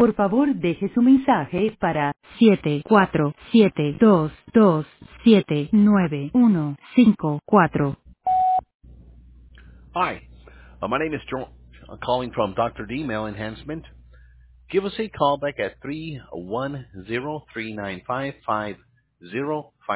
Por favor, deje su mensaje para 74722795154. Hi, my name is George. I'm calling from Dr. D Mail Enhancement. Give us a call back at 310-395-5055.